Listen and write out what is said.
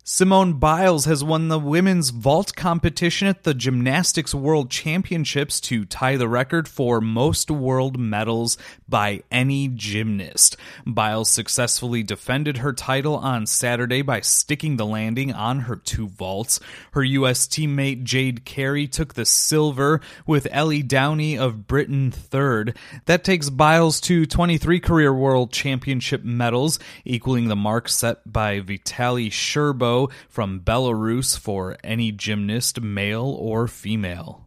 Simone Biles has won the women's vault competition at the Gymnastics World Championships to tie the record for most world medals by any gymnast. Biles successfully defended her title on Saturday by sticking the landing on her two vaults. Her U.S. teammate Jade Carey took the silver, with Ellie Downey of Britain third. That takes Biles to 23 career World Championship medals, equaling the mark set by Vitaly Sherbo from Belarus for any gymnast, male or female.